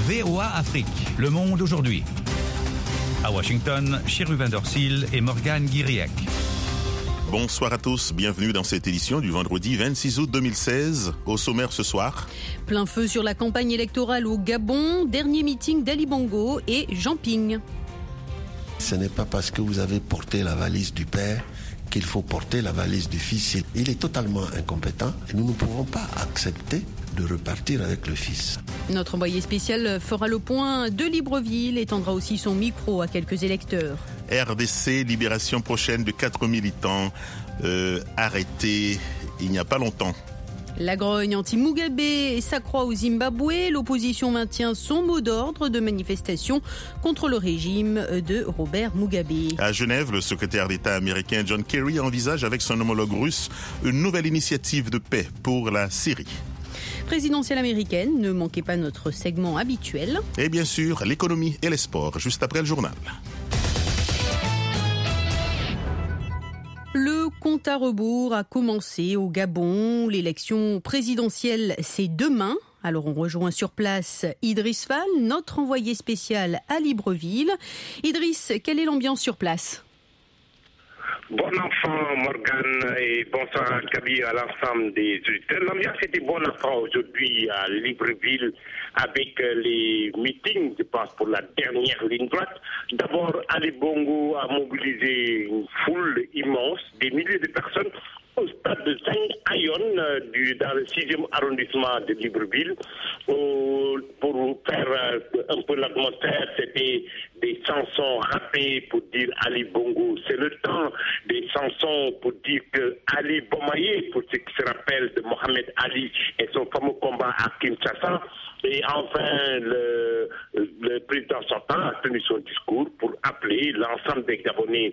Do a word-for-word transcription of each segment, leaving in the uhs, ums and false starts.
V O A Afrique, Le Monde aujourd'hui. À Washington, Cherubin Dorsil et Morgane Guiriec. Bonsoir à tous, bienvenue dans cette édition du vendredi vingt-six août deux mille seize. Au sommaire ce soir. Plein feu sur la campagne électorale au Gabon, dernier meeting d'Ali Bongo et Jean Ping. Ce n'est pas parce que vous avez porté la valise du père qu'il faut porter la valise du fils. Il est totalement incompétent et nous ne pouvons pas accepter de repartir avec le fils. Notre envoyé spécial fera le point de Libreville et tendra aussi son micro à quelques électeurs. R D C, libération prochaine de quatre militants euh, arrêtés il n'y a pas longtemps. La grogne anti-Mugabe s'accroît au Zimbabwe. L'opposition maintient son mot d'ordre de manifestation contre le régime de Robert Mugabe. À Genève, le secrétaire d'État américain John Kerry envisage avec son homologue russe une nouvelle initiative de paix pour la Syrie. Présidentielle américaine, ne manquez pas notre segment habituel. Et bien sûr, l'économie et les sports, juste après le journal. Le compte à rebours a commencé au Gabon. L'élection présidentielle, c'est demain. Alors on rejoint sur place Idriss Fall, notre envoyé spécial à Libreville. Idriss, quelle est l'ambiance sur place ? Bon enfant, Morgane, et bonsoir à Kaby, à l'ensemble des auditeurs. L'ambiance était bon enfant aujourd'hui à Libreville avec les meetings, je pense, pour la dernière ligne droite. D'abord, Ali Bongo a mobilisé une foule immense, des milliers de personnes au stade de Saint-Ayon, dans le sixième arrondissement de Libreville. Pour faire un peu l'atmosphère, c'était des chansons rappées pour dire Ali Bongo. C'est le temps des chansons pour dire que Ali Bomaye, pour ceux qui se rappellent de Mohamed Ali et son fameux combat à Kinshasa. Et enfin, le, le président sortant a tenu son discours pour appeler l'ensemble des Gabonais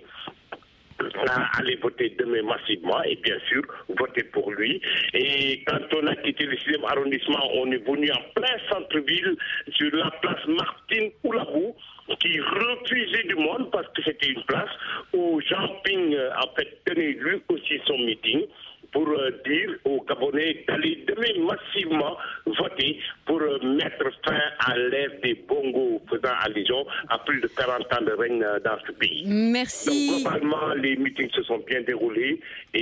à aller voter demain massivement et bien sûr voter pour lui. Et quand on a quitté le sixième arrondissement, on est venu en plein centre-ville sur la place Martine Oulabou, qui refusait du monde parce que c'était une place où Jean Ping en fait tenait lui aussi son meeting pour dire aux Gabonais d'aller demain massivement voter pour mettre fin à l'ère des bongos, faisant allusion à plus de quarante ans de règne dans ce pays. Merci. Donc, globalement, les meetings se sont bien déroulés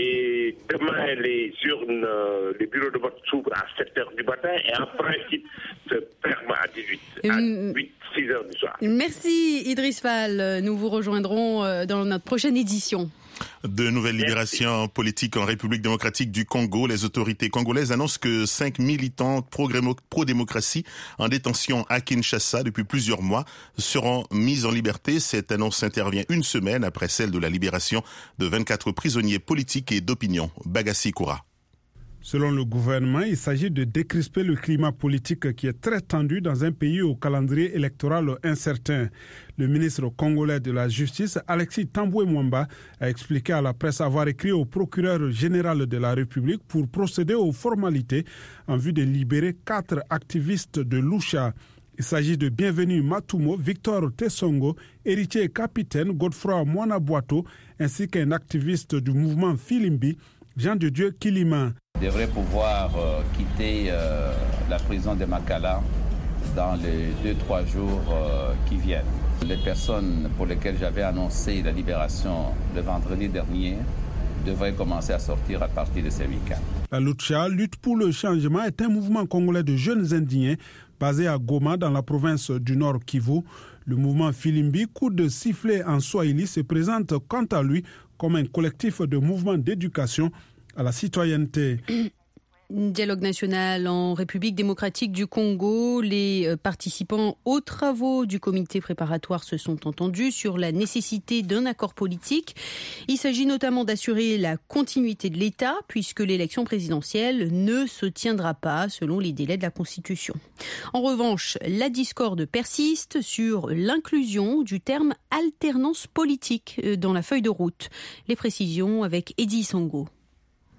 et demain, les urnes, les bureaux de vote s'ouvrent à sept heures du matin et en principe se ferment à dix-huit, à huit, six heures du soir. Merci Idriss Fall. Nous vous rejoindrons dans notre prochaine édition. De nouvelles libérations politiques en République démocratique du Congo. Les autorités congolaises annoncent que cinq militants pro-démocratie en détention à Kinshasa depuis plusieurs mois seront mis en liberté. Cette annonce intervient une semaine après celle de la libération de vingt-quatre prisonniers politiques et d'opinion. Bagassi Koura. Selon le gouvernement, il s'agit de décrisper le climat politique qui est très tendu dans un pays au calendrier électoral incertain. Le ministre congolais de la Justice, Alexis Tambwe Mwamba, a expliqué à la presse avoir écrit au procureur général de la République pour procéder aux formalités en vue de libérer quatre activistes de Lucha. Il s'agit de Bienvenu Matumo, Victor Tessongo, héritier et capitaine Godefroy Mwana-Boato, ainsi qu'un activiste du mouvement Filimbi, Jean de Dieu Kilima. Devrait pouvoir euh, quitter euh, la prison de Makala dans les deux trois jours euh, qui viennent. Les personnes pour lesquelles j'avais annoncé la libération le vendredi dernier devraient commencer à sortir à partir de ces week-ends. La Lucha, lutte pour le changement, est un mouvement congolais de jeunes indiens basé à Goma dans la province du Nord Kivu. Le mouvement Filimbi, coup de sifflet en Swahili, se présente quant à lui comme un collectif de mouvements d'éducation à la citoyenneté. Dialogue national en République démocratique du Congo. Les participants aux travaux du comité préparatoire se sont entendus sur la nécessité d'un accord politique. Il s'agit notamment d'assurer la continuité de l'État puisque l'élection présidentielle ne se tiendra pas selon les délais de la Constitution. En revanche, la discorde persiste sur l'inclusion du terme alternance politique dans la feuille de route. Les précisions avec Eddy Sango.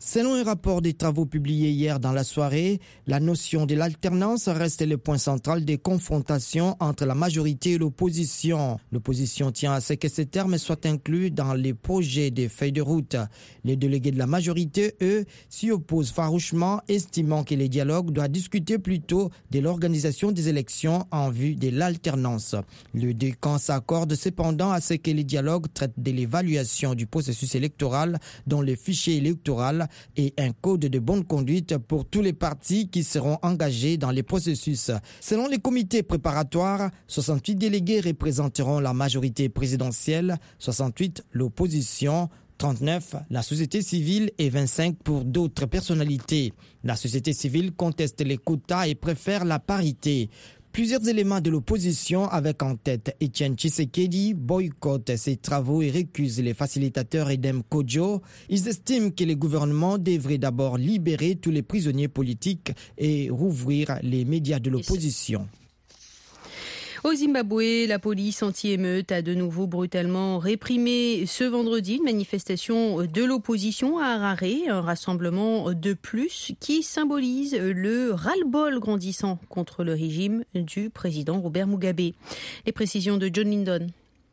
Selon un rapport des travaux publié hier dans la soirée, la notion de l'alternance reste le point central des confrontations entre la majorité et l'opposition. L'opposition tient à ce que ces termes soient inclus dans les projets des feuilles de route. Les délégués de la majorité, eux, s'y opposent farouchement, estimant que les dialogues doivent discuter plutôt de l'organisation des élections en vue de l'alternance. Les deux camps s'accordent cependant à ce que les dialogues traitent de l'évaluation du processus électoral dont le fichier électoral et un code de bonne conduite pour tous les partis qui seront engagés dans les processus. Selon les comités préparatoires, soixante-huit délégués représenteront la majorité présidentielle, soixante-huit l'opposition, trente-neuf la société civile et vingt-cinq pour d'autres personnalités. La société civile conteste les quotas et préfère la parité. Plusieurs éléments de l'opposition, avec en tête Etienne Tshisekedi, boycottent ces travaux et récusent les facilitateurs Edem Kodjo. Ils estiment que le gouvernement devrait d'abord libérer tous les prisonniers politiques et rouvrir les médias de l'opposition. Au Zimbabwe, la police anti-émeute a de nouveau brutalement réprimé ce vendredi une manifestation de l'opposition à Harare, un rassemblement de plus qui symbolise le ras-le-bol grandissant contre le régime du président Robert Mugabe. Les précisions de John Lindon.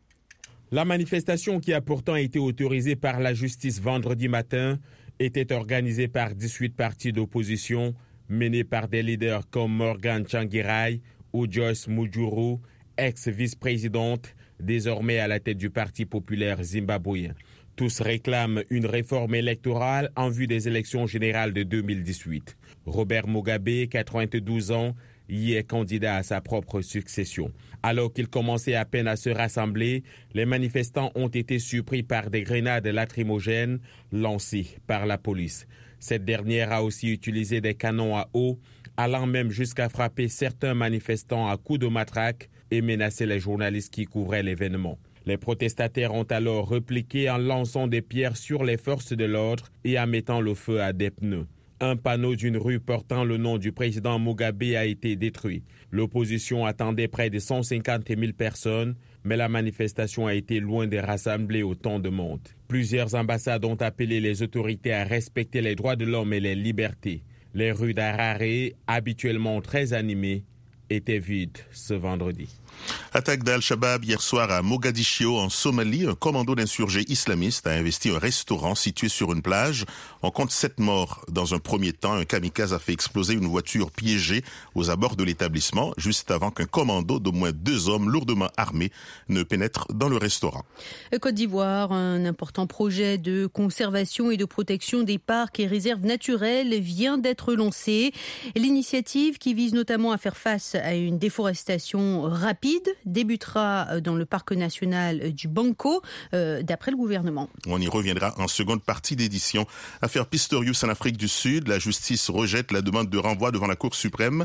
La manifestation, qui a pourtant été autorisée par la justice vendredi matin, était organisée par dix-huit partis d'opposition menés par des leaders comme Morgan Tsvangirai ou Joyce Mujuru, ex-vice-présidente, désormais à la tête du Parti populaire zimbabwéen. Tous réclament une réforme électorale en vue des élections générales de deux mille dix-huit. Robert Mugabe, quatre-vingt-douze ans, y est candidat à sa propre succession. Alors qu'il commençait à peine à se rassembler, les manifestants ont été surpris par des grenades lacrymogènes lancées par la police. Cette dernière a aussi utilisé des canons à eau, allant même jusqu'à frapper certains manifestants à coups de matraque et menacer les journalistes qui couvraient l'événement. Les protestataires ont alors répliqué en lançant des pierres sur les forces de l'ordre et en mettant le feu à des pneus. Un panneau d'une rue portant le nom du président Mugabe a été détruit. L'opposition attendait près de cent cinquante mille personnes, mais la manifestation a été loin de rassembler autant de monde. Plusieurs ambassades ont appelé les autorités à respecter les droits de l'homme et les libertés. Les rues d'Harare, habituellement très animées, étaient vides ce vendredi. Attaque d'Al-Shabaab hier soir à Mogadiscio en Somalie. Un commando d'insurgés islamistes a investi un restaurant situé sur une plage. On compte sept morts dans un premier temps. Un kamikaze a fait exploser une voiture piégée aux abords de l'établissement, juste avant qu'un commando d'au moins deux hommes lourdement armés ne pénètre dans le restaurant. Côte d'Ivoire, un important projet de conservation et de protection des parcs et réserves naturelles vient d'être lancé. L'initiative, qui vise notamment à faire face à une déforestation rapide, débutera dans le parc national du Banco, euh, d'après le gouvernement. On y reviendra en seconde partie d'édition. Affaire Pistorius en Afrique du Sud. La justice rejette la demande de renvoi devant la Cour suprême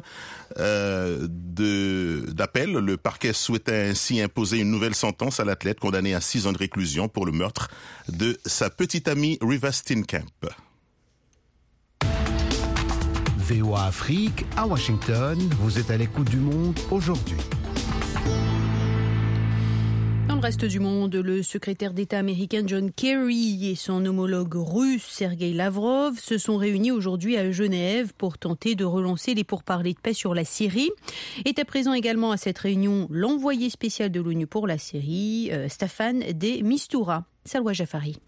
euh, de, d'appel. Le parquet souhaitait ainsi imposer une nouvelle sentence à l'athlète condamné à six ans de réclusion pour le meurtre de sa petite amie Riva Steenkamp. V O A Afrique, à Washington, vous êtes à l'écoute du monde aujourd'hui. Dans le reste du monde, le secrétaire d'État américain John Kerry et son homologue russe Sergei Lavrov se sont réunis aujourd'hui à Genève pour tenter de relancer les pourparlers de paix sur la Syrie. Était présent également à cette réunion l'envoyé spécial de l'ONU pour la Syrie, euh, Staffan de Mistura. Salwa Jafari.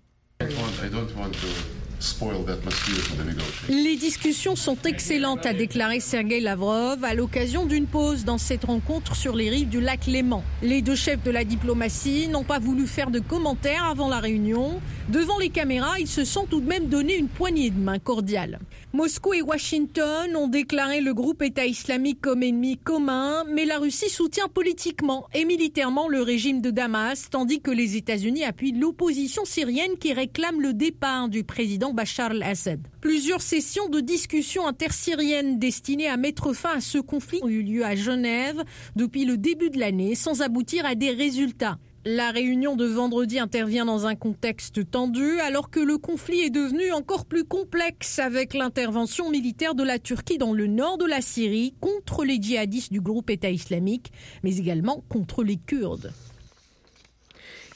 Les discussions sont excellentes, a déclaré Sergei Lavrov à l'occasion d'une pause dans cette rencontre sur les rives du lac Léman. Les deux chefs de la diplomatie n'ont pas voulu faire de commentaires avant la réunion. Devant les caméras, ils se sont tout de même donné une poignée de main cordiale. Moscou et Washington ont déclaré le groupe État islamique comme ennemi commun, mais la Russie soutient politiquement et militairement le régime de Damas, tandis que les États-Unis appuient l'opposition syrienne qui réclame le départ du président Bachar al-Assad. Plusieurs sessions de discussions intersyriennes destinées à mettre fin à ce conflit ont eu lieu à Genève depuis le début de l'année sans aboutir à des résultats. La réunion de vendredi intervient dans un contexte tendu alors que le conflit est devenu encore plus complexe avec l'intervention militaire de la Turquie dans le nord de la Syrie contre les djihadistes du groupe État islamique, mais également contre les Kurdes.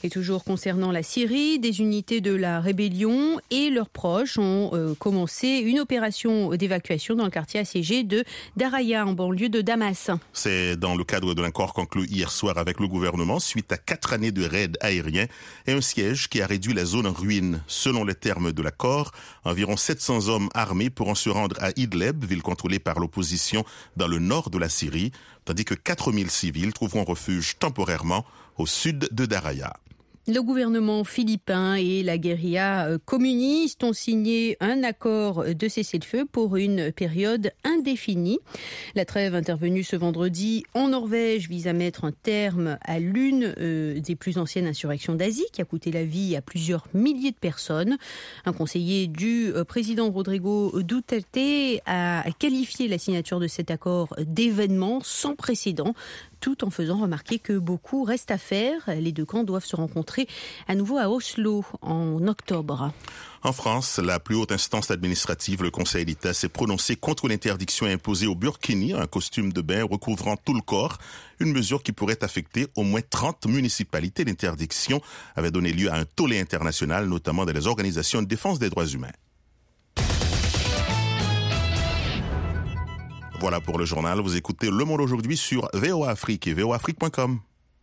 Et toujours concernant la Syrie, des unités de la rébellion et leurs proches ont euh, commencé une opération d'évacuation dans le quartier assiégé de Daraya, en banlieue de Damas. C'est dans le cadre de l'accord conclu hier soir avec le gouvernement suite à quatre années de raids aériens et un siège qui a réduit la zone en ruine. Selon les termes de l'accord, environ sept cents hommes armés pourront se rendre à Idlib, ville contrôlée par l'opposition dans le nord de la Syrie, tandis que quatre mille civils trouveront refuge temporairement au sud de Daraya. Le gouvernement philippin et la guérilla communiste ont signé un accord de cessez-le-feu pour une période indéfinie. La trêve intervenue ce vendredi en Norvège vise à mettre un terme à l'une des plus anciennes insurrections d'Asie qui a coûté la vie à plusieurs milliers de personnes. Un conseiller du président Rodrigo Duterte a qualifié la signature de cet accord d'événement sans précédent, tout en faisant remarquer que beaucoup reste à faire. Les deux camps doivent se rencontrer à nouveau à Oslo en octobre. En France, la plus haute instance administrative, le Conseil d'État, s'est prononcé contre l'interdiction imposée au burkini, un costume de bain recouvrant tout le corps, une mesure qui pourrait affecter au moins trente municipalités. L'interdiction avait donné lieu à un tollé international, notamment dans les organisations de défense des droits humains. Voilà pour le journal. Vous écoutez Le Monde aujourd'hui sur V O A Afrique et V O A Afrique point com.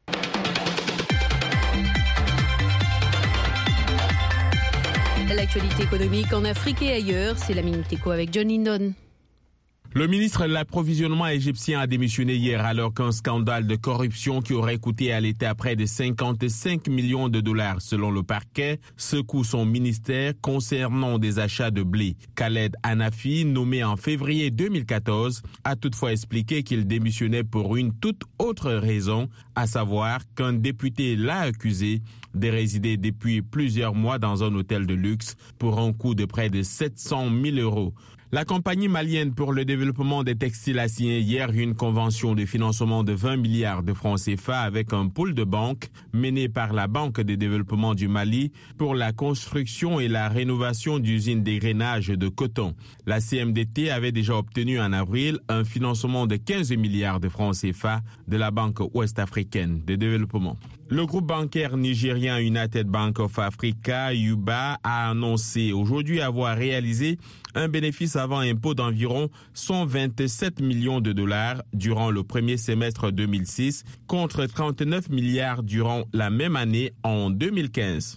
L'actualité économique en Afrique et ailleurs, c'est la Minute Éco avec John Lindon. Le ministre de l'approvisionnement égyptien a démissionné hier alors qu'un scandale de corruption qui aurait coûté à l'État près de cinquante-cinq millions de dollars selon le parquet secoue son ministère concernant des achats de blé. Khaled Hanafi, nommé en février deux mille quatorze, a toutefois expliqué qu'il démissionnait pour une toute autre raison, à savoir qu'un député l'a accusé de résider depuis plusieurs mois dans un hôtel de luxe pour un coût de près de sept cent mille euros. La compagnie malienne pour le développement des textiles a signé hier une convention de financement de vingt milliards de francs C F A avec un pool de banques mené par la Banque de développement du Mali pour la construction et la rénovation d'usines d'égrainage de coton. La C M D T avait déjà obtenu en avril un financement de quinze milliards de francs C F A de la Banque ouest-africaine de développement. Le groupe bancaire nigérien United Bank of Africa, U B A, a annoncé aujourd'hui avoir réalisé un bénéfice avant impôt d'environ cent vingt-sept millions de dollars durant le premier semestre deux mille six contre trente-neuf milliards durant la même année en deux mille quinze.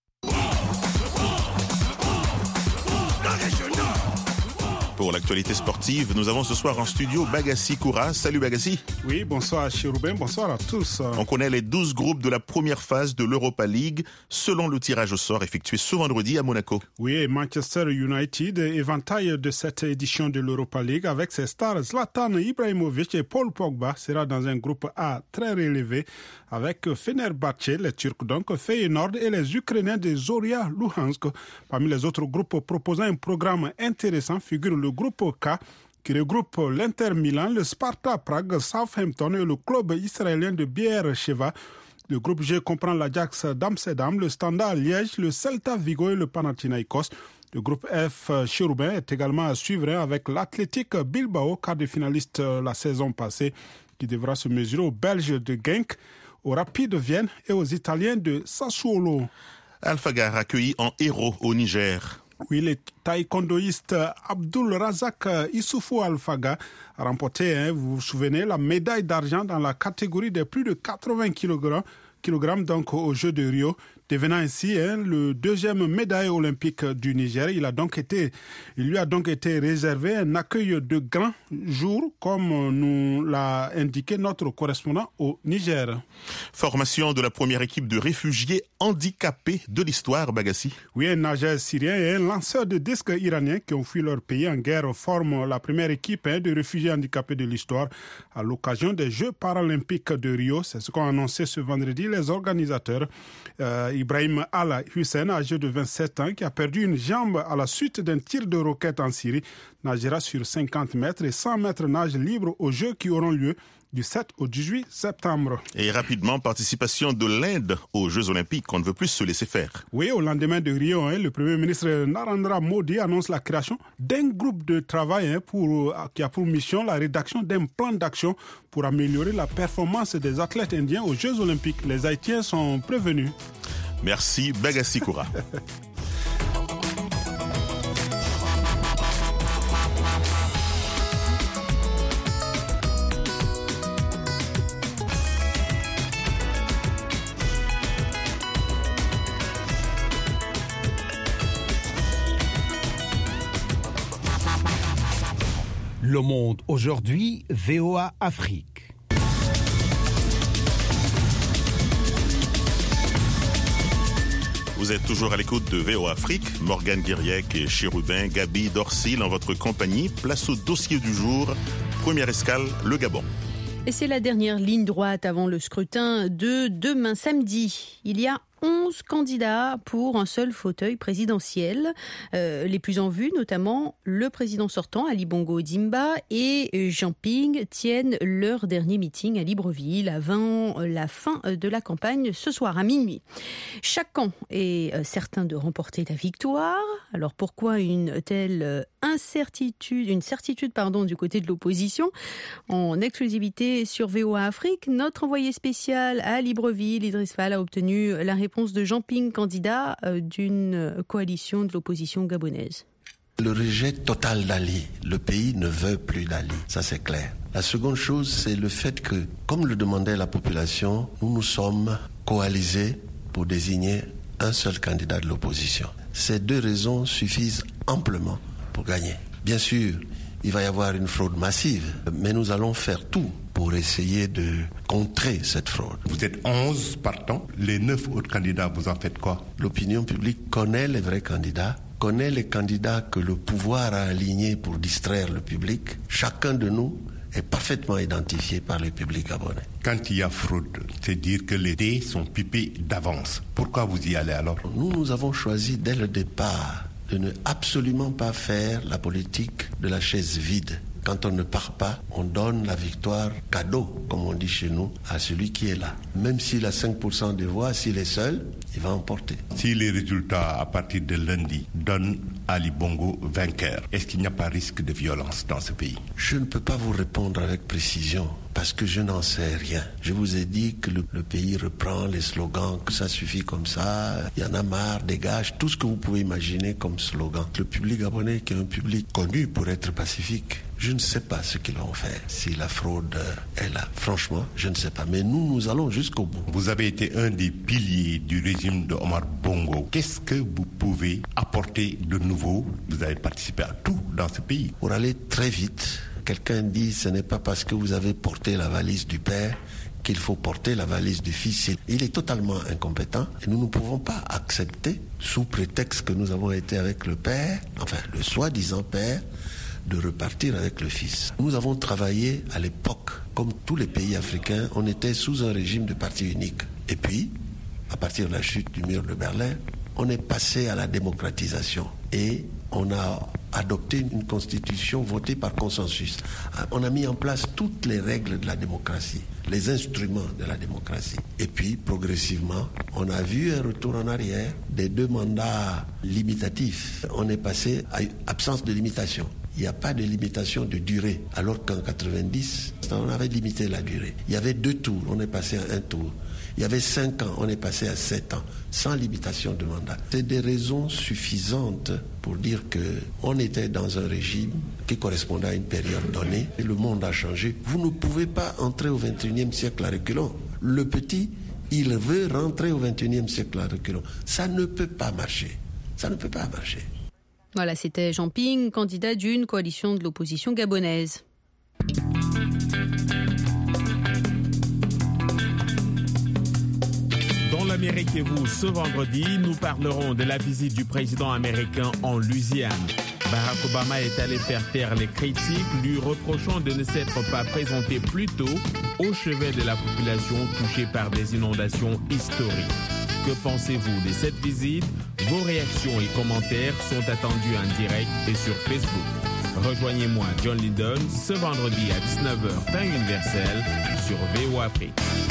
Pour l'actualité sportive, nous avons ce soir en studio Bagassi Koura. Salut Bagassi. Oui, bonsoir Chérubin, bonsoir à tous. On connaît les douze groupes de la première phase de l'Europa League selon le tirage au sort effectué ce vendredi à Monaco. Oui, Manchester United, éventail de cette édition de l'Europa League avec ses stars Zlatan Ibrahimovic et Paul Pogba sera dans un groupe A très relevé avec Fenerbahçe, les Turcs donc, Feyenoord et les Ukrainiens de Zorya Luhansk. Parmi les autres groupes proposant un programme intéressant figure le groupe K qui regroupe l'Inter Milan, le Sparta Prague, Southampton et le club israélien de Beersheva. Le groupe G comprend l'Ajax d'Amsterdam, le Standard Liège, le Celta Vigo et le Panathinaikos. Le groupe F, Chérubin, est également à suivre avec l'Athletic Bilbao, quart de finaliste la saison passée, qui devra se mesurer aux Belges de Genk, aux Rapid de Vienne et aux Italiens de Sassuolo. Alphagar accueilli en héros au Niger. Oui, le taekwondoïste Abdul Razak Issoufou Alphaga a remporté, hein, vous vous souvenez, la médaille d'argent dans la catégorie des plus de quatre-vingts kilogrammes donc aux Jeux de Rio, devenant ainsi hein, le deuxième médaille olympique du Niger. Il a donc été, il lui a donc été réservé un accueil de grand jour, comme nous l'a indiqué notre correspondant au Niger. Formation de la première équipe de réfugiés handicapés de l'histoire, Bagassi. Oui, un nageur syrien et un lanceur de disques iranien qui ont fui leur pays en guerre forment la première équipe hein, de réfugiés handicapés de l'histoire à l'occasion des Jeux paralympiques de Rio. C'est ce qu'ont annoncé ce vendredi les organisateurs. Euh, Ibrahim Al-Hussein, âgé de vingt-sept ans, qui a perdu une jambe à la suite d'un tir de roquette en Syrie, nagera sur cinquante mètres et cent mètres nage libre aux Jeux qui auront lieu du sept au dix-huit septembre. Et rapidement, participation de l'Inde aux Jeux Olympiques. On ne veut plus se laisser faire. Oui, au lendemain de Rio, hein, le Premier ministre Narendra Modi annonce la création d'un groupe de travail hein, pour, qui a pour mission la rédaction d'un plan d'action pour améliorer la performance des athlètes indiens aux Jeux Olympiques. Les Haïtiens sont prévenus. Merci, Bagassi Koura. Le Monde aujourd'hui, V O A Afrique. Vous êtes toujours à l'écoute de V O A Afrique. Morgane Guiriec et Chérubin Gabi Dorsil en votre compagnie. Place au dossier du jour. Première escale, le Gabon. Et c'est la dernière ligne droite avant le scrutin de demain samedi. Il y a onze candidats pour un seul fauteuil présidentiel. Euh, les plus en vue, notamment le président sortant, Ali Bongo Ondimba, et Jean Ping tiennent leur dernier meeting à Libreville avant la fin de la campagne ce soir à minuit. Chaque camp est certain de remporter la victoire. Alors pourquoi une telle incertitude, une certitude pardon, du côté de l'opposition? En exclusivité sur V O A Afrique, notre envoyé spécial à Libreville, Idriss Fall, a obtenu la réponse de Jean Ping, candidat d'une coalition de l'opposition gabonaise. Le rejet total d'Ali. Le pays ne veut plus d'Ali, ça c'est clair. La seconde chose, c'est le fait que, comme le demandait la population, nous nous sommes coalisés pour désigner un seul candidat de l'opposition. Ces deux raisons suffisent amplement pour gagner. Bien sûr, il va y avoir une fraude massive, mais nous allons faire tout pour essayer de contrer cette fraude. Vous êtes onze partants, les neuf autres candidats, vous en faites quoi? L'opinion publique connaît les vrais candidats, connaît les candidats que le pouvoir a alignés pour distraire le public. Chacun de nous est parfaitement identifié par le public gabonais. Quand il y a fraude, c'est dire que les dés sont pipés d'avance. Pourquoi vous y allez alors? Nous, nous avons choisi dès le départ de ne absolument pas faire la politique de la chaise vide. Quand on ne part pas, on donne la victoire cadeau, comme on dit chez nous, à celui qui est là. Même s'il a cinq pour cent des voix, s'il est seul, il va emporter. Si les résultats à partir de lundi donnent Ali Bongo vainqueur, est-ce qu'il n'y a pas risque de violence dans ce pays? Je ne peux pas vous répondre avec précision parce que je n'en sais rien. Je vous ai dit que le, le pays reprend les slogans, que ça suffit comme ça, il y en a marre, dégage, tout ce que vous pouvez imaginer comme slogan. Le public gabonais qui est un public connu pour être pacifique, je ne sais pas ce qu'ils vont faire, si la fraude est là. Franchement, je ne sais pas. Mais nous, nous allons jusqu'au bout. Vous avez été un des piliers du régime de Omar Bongo. Qu'est-ce que vous pouvez apporter de nouveau? Vous avez participé à tout dans ce pays. Pour aller très vite, quelqu'un dit ce n'est pas parce que vous avez porté la valise du père qu'il faut porter la valise du fils. Il est totalement incompétent et nous ne pouvons pas accepter, sous prétexte que nous avons été avec le père, enfin le soi-disant père, de repartir avec le fils. Nous avons travaillé à l'époque, comme tous les pays africains, on était sous un régime de parti unique. Et puis, à partir de la chute du mur de Berlin, on est passé à la démocratisation et on a adopté une constitution votée par consensus. On a mis en place toutes les règles de la démocratie, les instruments de la démocratie. Et puis, progressivement, on a vu un retour en arrière des deux mandats limitatifs. On est passé à absence de limitation. Il n'y a pas de limitation de durée, alors qu'en quatre-vingt-dix, on avait limité la durée. Il y avait deux tours, on est passé à un tour. Il y avait cinq ans, on est passé à sept ans, sans limitation de mandat. C'est des raisons suffisantes pour dire qu'on était dans un régime qui correspondait à une période donnée. Et le monde a changé. Vous ne pouvez pas entrer au vingt et unième siècle à reculons. Le petit, il veut rentrer au vingt et unième siècle à reculons. Ça ne peut pas marcher. Ça ne peut pas marcher. Voilà, c'était Jean Ping, candidat d'une coalition de l'opposition gabonaise. Dans l'Amérique et vous, ce vendredi, nous parlerons de la visite du président américain en Louisiane. Barack Obama est allé faire taire les critiques, lui reprochant de ne s'être pas présenté plus tôt au chevet de la population touchée par des inondations historiques. Que pensez-vous de cette visite? Vos réactions et commentaires sont attendus en direct et sur Facebook. Rejoignez-moi, John Lydon, ce vendredi à dix-neuf heures, temps universel, sur V O A Afrique.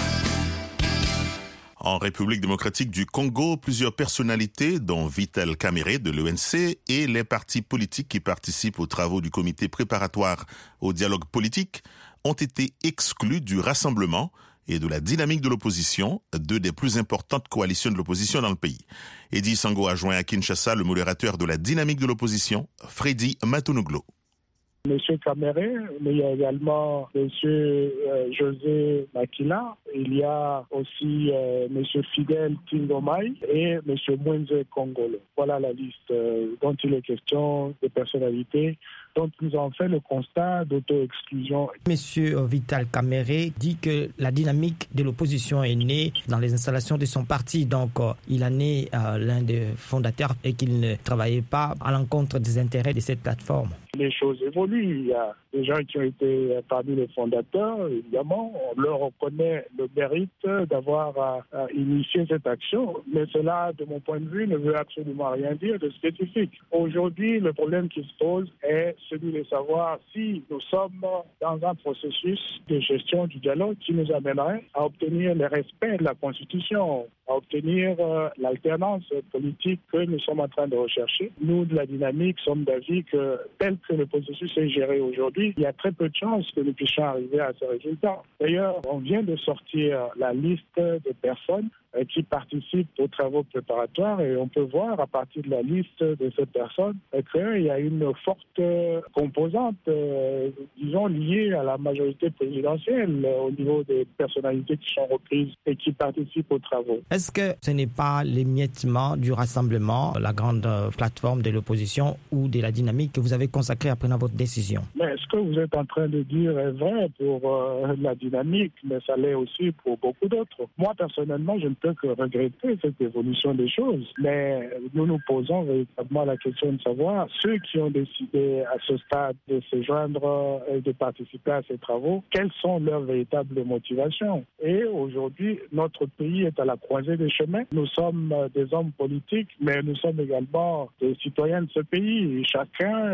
En République démocratique du Congo, plusieurs personnalités, dont Vital Kamerhe de l'E N C et les partis politiques qui participent aux travaux du comité préparatoire au dialogue politique, ont été exclus du rassemblement et de la dynamique de l'opposition, deux des plus importantes coalitions de l'opposition dans le pays. Eddy Sango a joint à Kinshasa le modérateur de la dynamique de l'opposition, Freddy Matunuglo. Monsieur Kamerhe, mais il y a également Monsieur euh, José Makila, il y a aussi euh, Monsieur Fidel Tingomai et Monsieur Mwenze Kongolo. Voilà la liste euh, dont il est question de personnalités dont nous avons fait le constat d'auto-exclusion. Monsieur Vital Kamerhe dit que la dynamique de l'opposition est née dans les installations de son parti, donc euh, il en est euh, l'un des fondateurs et qu'il ne travaillait pas à l'encontre des intérêts de cette plateforme. Les choses évoluent. Il y a des gens qui ont été parmi les fondateurs, évidemment. On leur reconnaît le mérite d'avoir à, à initié cette action. Mais cela, de mon point de vue, ne veut absolument rien dire de spécifique. Aujourd'hui, le problème qui se pose est celui de savoir si nous sommes dans un processus de gestion du dialogue qui nous amènerait à obtenir le respect de la Constitution, à obtenir euh, l'alternance politique que nous sommes en train de rechercher. Nous, de la dynamique, sommes d'avis que tel que le processus est géré aujourd'hui, il y a très peu de chances que nous puissions arriver à ce résultat. D'ailleurs, on vient de sortir la liste de personnes euh, qui participent aux travaux préparatoires et on peut voir à partir de la liste de ces personnes euh, qu'il y a une forte euh, composante, euh, disons, liée à la majorité présidentielle euh, au niveau des personnalités qui sont reprises et qui participent aux travaux. Est-ce que ce n'est pas l'émiettement du rassemblement, la grande plateforme de l'opposition ou de la dynamique que vous avez consacrée après votre décision? Mais ce que vous êtes en train de dire est vrai pour euh, la dynamique, mais ça l'est aussi pour beaucoup d'autres. Moi, personnellement, je ne peux que regretter cette évolution des choses, mais nous nous posons véritablement la question de savoir ceux qui ont décidé à ce stade de se joindre et de participer à ces travaux, quelles sont leurs véritables motivations. Et aujourd'hui, notre pays est à la croisée des chemins. Nous sommes des hommes politiques, mais nous sommes également des citoyens de ce pays. Chacun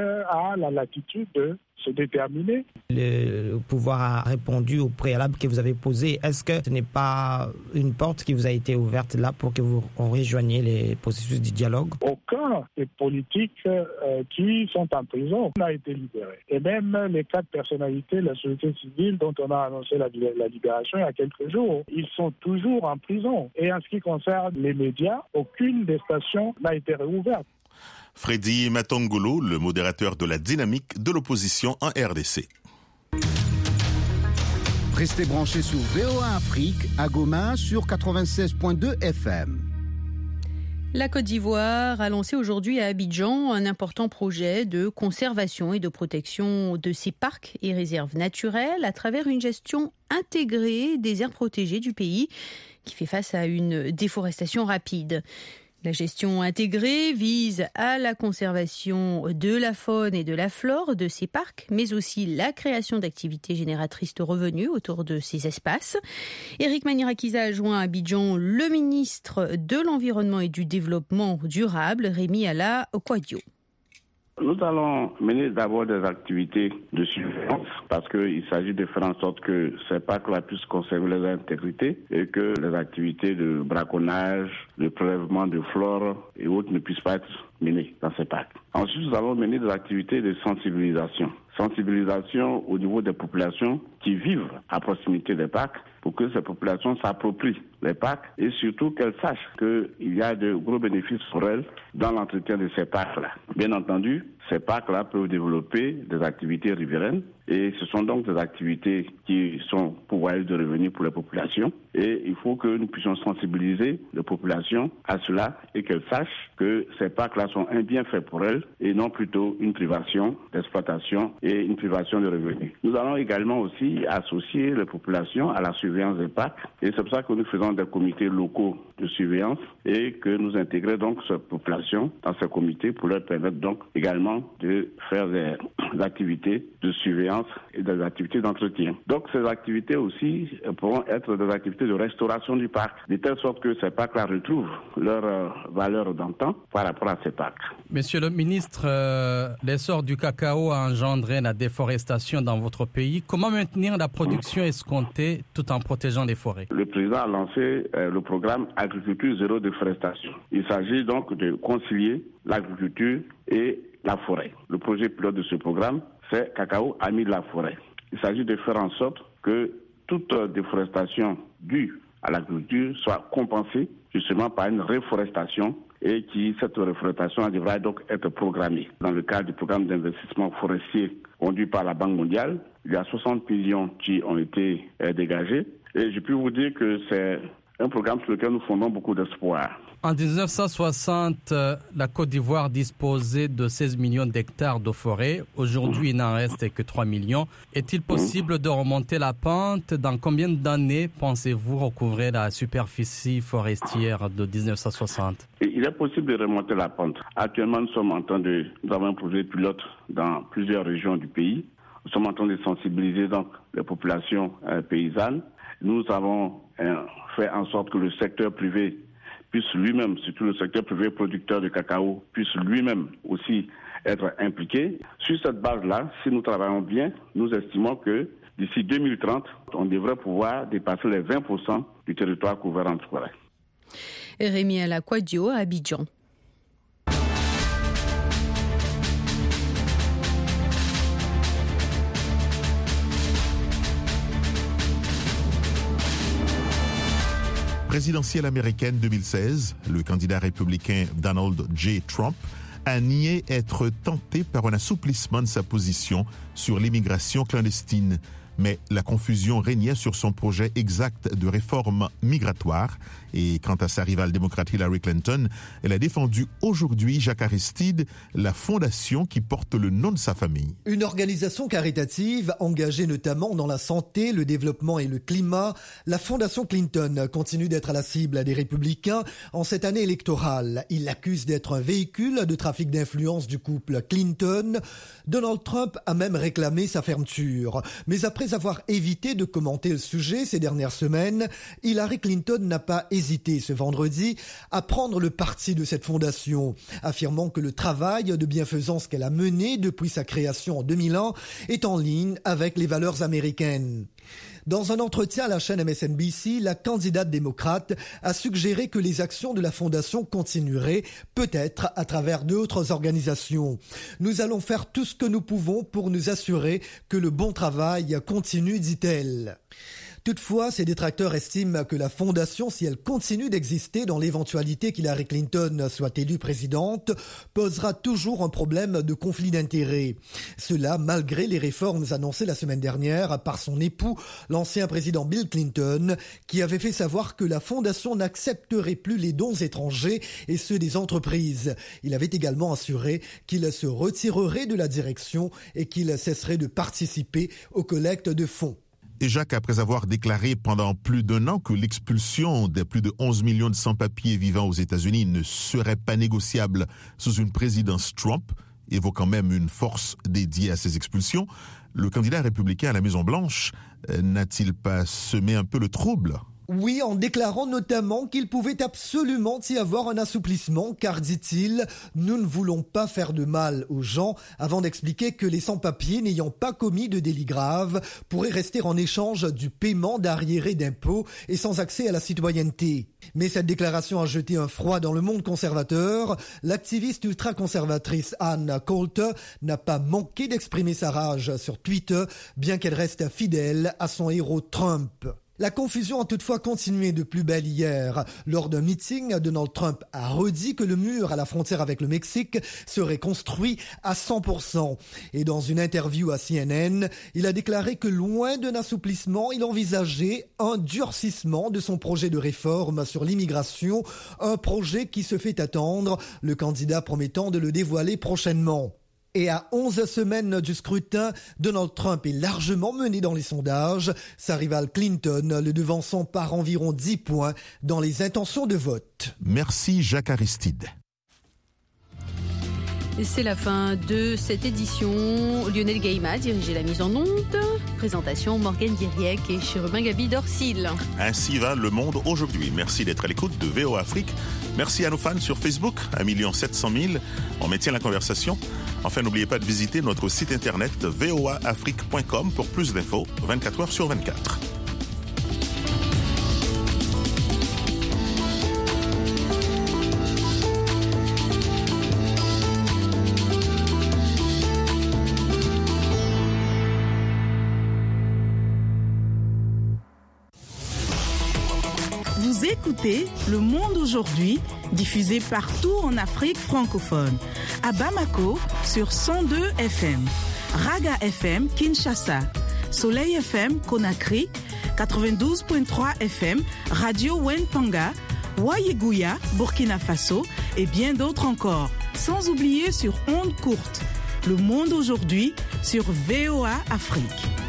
a la latitude de se déterminer. Le pouvoir a répondu au préalable que vous avez posé. Est-ce que ce n'est pas une porte qui vous a été ouverte là pour que vous rejoigniez les processus du dialogue? Aucun des politiques euh, qui sont en prison n'a été libéré. Et même les quatre personnalités de la société civile dont on a annoncé la, la libération il y a quelques jours, ils sont toujours en prison. Et en ce qui concerne les médias, aucune des stations n'a été réouverte. Freddy Matongolo, le modérateur de la dynamique de l'opposition en R D C. Restez branchés sur V O A Afrique à Goma sur quatre-vingt-seize virgule deux F M. La Côte d'Ivoire a lancé aujourd'hui à Abidjan un important projet de conservation et de protection de ses parcs et réserves naturelles à travers une gestion intégrée des aires protégées du pays qui fait face à une déforestation rapide. La gestion intégrée vise à la conservation de la faune et de la flore de ces parcs, mais aussi la création d'activités génératrices de revenus autour de ces espaces. Éric Manirakiza a joint à Abidjan le ministre de l'Environnement et du Développement durable, Rémi Alla Okwadio. Nous allons mener d'abord des activités de surveillance parce qu'il s'agit de faire en sorte que ces parcs-là puissent conserver leur intégrité et que les activités de braconnage, de prélèvement de flore et autres ne puissent pas être menées dans ces parcs. Ensuite, nous allons mener des activités de sensibilisation. Sensibilisation au niveau des populations qui vivent à proximité des parcs pour que ces populations s'approprient les parcs et surtout qu'elles sachent qu'il y a de gros bénéfices pour elles dans l'entretien de ces parcs-là. Bien entendu, ces parcs-là peuvent développer des activités riveraines et ce sont donc des activités qui sont pourvoyeuses de revenus pour les populations et il faut que nous puissions sensibiliser les populations à cela et qu'elles sachent que ces parcs-là sont un bienfait pour elles et non plutôt une privation d'exploitation et une privation de revenus. Nous allons également aussi associer les populations à la surveillance des parcs et c'est pour ça que nous faisons des comités locaux de surveillance et que nous intégrons donc ces populations dans ces comités pour leur permettre donc également de faire des activités de surveillance et des activités d'entretien. Donc ces activités aussi pourront être des activités de restauration du parc, de telle sorte que ces parcs-là retrouvent leur euh, valeur d'antan par rapport à ces parcs. Monsieur le ministre, euh, l'essor du cacao a engendré la déforestation dans votre pays. Comment maintenir la production escomptée tout en protégeant les forêts? Le président a lancé euh, le programme Agriculture zéro déforestation. Il s'agit donc de concilier l'agriculture et la forêt. Le projet pilote de ce programme, c'est Cacao Ami de la forêt. Il s'agit de faire en sorte que toute déforestation due à l'agriculture soit compensée justement par une reforestation et qui, cette reforestation devra donc être programmée. Dans le cadre du programme d'investissement forestier conduit par la Banque mondiale, il y a soixante millions qui ont été euh, dégagés et je peux vous dire que c'est un programme sur lequel nous fondons beaucoup d'espoir. En dix-neuf cent soixante, la Côte d'Ivoire disposait de seize millions d'hectares de forêt. Aujourd'hui, il n'en reste que trois millions. Est-il possible de remonter la pente? Dans combien d'années pensez-vous recouvrer la superficie forestière de dix-neuf cent soixante? Il est possible de remonter la pente. Actuellement, nous sommes en train de... Nous avons un projet pilote dans plusieurs régions du pays. Nous sommes en train de sensibiliser donc les populations euh, paysannes. Nous avons euh, fait en sorte que le secteur privé puisse lui-même, surtout le secteur privé producteur de cacao, puisse lui-même aussi être impliqué. Sur cette base-là, si nous travaillons bien, nous estimons que d'ici deux mille trente, on devrait pouvoir dépasser les vingt pour cent du territoire couvert en forêt. Rémi Alakwadio à Abidjan. Présidentielle américaine deux mille seize, le candidat républicain Donald J. Trump a nié être tenté par un assouplissement de sa position sur l'immigration clandestine. Mais la confusion régnait sur son projet exact de réforme migratoire. Et quant à sa rivale démocrate Hillary Clinton, elle a défendu aujourd'hui, Jacques Aristide, la fondation qui porte le nom de sa famille. Une organisation caritative engagée notamment dans la santé, le développement et le climat, la Fondation Clinton continue d'être à la cible des républicains en cette année électorale. Ils l'accusent d'être un véhicule de trafic d'influence du couple Clinton. Donald Trump a même réclamé sa fermeture. Mais après avoir évité de commenter le sujet ces dernières semaines, Hillary Clinton n'a pas hésité ce vendredi à prendre le parti de cette fondation, affirmant que le travail de bienfaisance qu'elle a mené depuis sa création en deux mille un est en ligne avec les valeurs américaines. Dans un entretien à la chaîne M S N B C, la candidate démocrate a suggéré que les actions de la Fondation continueraient, peut-être à travers d'autres organisations. Nous allons faire tout ce que nous pouvons pour nous assurer que le bon travail continue, dit-elle. Toutefois, ses détracteurs estiment que la Fondation, si elle continue d'exister dans l'éventualité qu'Hillary Clinton soit élue présidente, posera toujours un problème de conflit d'intérêts. Cela malgré les réformes annoncées la semaine dernière par son époux, l'ancien président Bill Clinton, qui avait fait savoir que la Fondation n'accepterait plus les dons étrangers et ceux des entreprises. Il avait également assuré qu'il se retirerait de la direction et qu'il cesserait de participer aux collectes de fonds. Et Jacques, après avoir déclaré pendant plus d'un an que l'expulsion des plus de onze millions de sans-papiers vivant aux États-Unis ne serait pas négociable sous une présidence Trump, évoquant même une force dédiée à ces expulsions, le candidat républicain à la Maison-Blanche euh, n'a-t-il pas semé un peu le trouble ? Oui, en déclarant notamment qu'il pouvait absolument y avoir un assouplissement, car, dit-il, nous ne voulons pas faire de mal aux gens, avant d'expliquer que les sans-papiers n'ayant pas commis de délit grave pourraient rester en échange du paiement d'arriérés d'impôts et sans accès à la citoyenneté. Mais cette déclaration a jeté un froid dans le monde conservateur. L'activiste ultra-conservatrice Ann Coulter n'a pas manqué d'exprimer sa rage sur Twitter, bien qu'elle reste fidèle à son héros Trump. La confusion a toutefois continué de plus belle hier. Lors d'un meeting, Donald Trump a redit que le mur à la frontière avec le Mexique serait construit à cent pour cent. Et dans une interview à C N N, il a déclaré que loin d'un assouplissement, il envisageait un durcissement de son projet de réforme sur l'immigration, un projet qui se fait attendre, le candidat promettant de le dévoiler prochainement. Et à onze semaines du scrutin, Donald Trump est largement mené dans les sondages. Sa rivale Clinton le devançant par environ dix points dans les intentions de vote. Merci Jacques Aristide. C'est la fin de cette édition. Lionel Gaïma dirigeait la mise en onde. Présentation Morgane Guiriec et Chérubin Gabi Dorsil. Ainsi va le monde aujourd'hui. Merci d'être à l'écoute de V O A Afrique. Merci à nos fans sur Facebook, un million sept cent mille. On maintient la conversation. Enfin, n'oubliez pas de visiter notre site internet v o a afrique point com pour plus d'infos vingt-quatre heures sur vingt-quatre. Vous écoutez Le Monde aujourd'hui, diffusé partout en Afrique francophone. À Bamako, sur cent deux F M. Raga F M, Kinshasa. Soleil F M, Conakry. quatre-vingt-douze virgule trois F M, Radio Wenpanga. Wayeguya, Burkina Faso. Et bien d'autres encore. Sans oublier sur ondes courtes. Le Monde aujourd'hui, sur V O A Afrique.